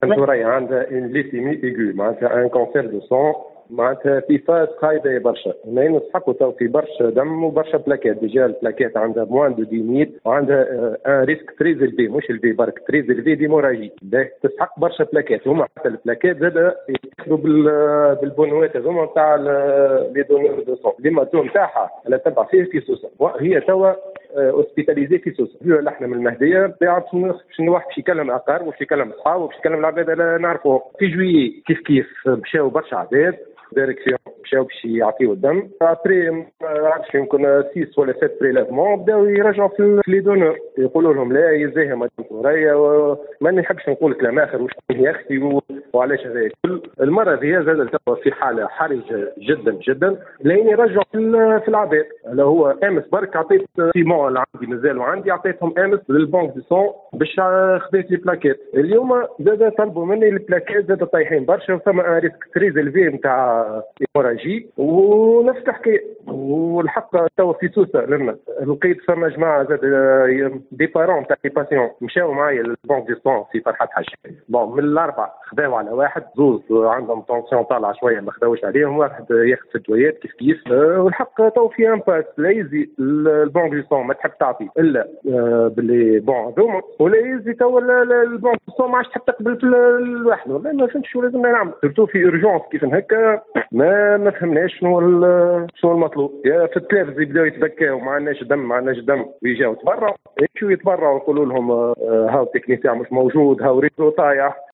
ثوريا عندها ان ليسيمي ايغو معناتها ان كونسير دو سون معناتها في فاز قايده برشا. هنا نسحقوا تو في برشا دم وبرشا بلاكات. ديجا البلاكات عندها موان دو 10 وعندها ان ريسك تري الفي مش الفي برك تري الفي ديموراجي تسحق برشا بلاكات. هما حتى البلاكات زاد ياخذوا بالبونوات هذوما نتاع لي دونور دو سون اللي ماتو نتاعها على تبع فيه في سوسه. هي توا اوسبيتاليزي في سوسه. احنا من المهديه شنو واحد باش يكلم اقارب وباش يكلم اصحابه وباش يكلم العباد اللي نعرفوهم. في جويي كيف مشاو برشا عباد بارك فيهم مشاو باش يعطيو الدم. ابري ما عرفتش يمكن 6 ولا 7 بريلافمون بداو يرجعوا في لي دونور يقولوا لهم لا يزاهي مدام ثوريا. ما نحبش نقول كلام اخر واش يا اختي وعلاش هذا كل المره هذه زاد توا في حاله حرجه جدا جدا لين يرجعوا في العباد. اللي هو امس برك عطيت سيمون اللي عندي مازالوا عندي عطيتهم امس للبنك دي سون باش خذيت لي بلاكيت. اليوم زاد طلبوا مني البلاكيت زاد طايحين برشا وثم ان ريسك تريز الفي نتاع هيموراجي ونفس الحكايه. والحق توا في سوسه لنا لقيت فما جماعه زاد دي بارون تاع لي باسيون مشاو معايا للبنك دي سون في فرحات حاج. بون من الاربعه خذاو على واحد زوز عندهم تونسيون طالعه شويه ما خذاوش عليهم. واحد ياخذ في الدويات كيف والحق تو في ان باس لا يزي البنك دي سون ما تحب تعطي الا باللي بون هذوما ولا يزي تو البنك دي سون ما عادش تحب تقبل في الواحد. والله ما فهمتش شو لازم نعمل سورتو في اورجونس كيف هكا. ما فهمناش شنو المطلوب. يا في التلفزيون يبداو يتبكاو ما عندناش دم ويجاو يتبرعوا يتبرعوا يقولوا لهم هاو التكنيسيان مش موجود هاو ريتو طايح.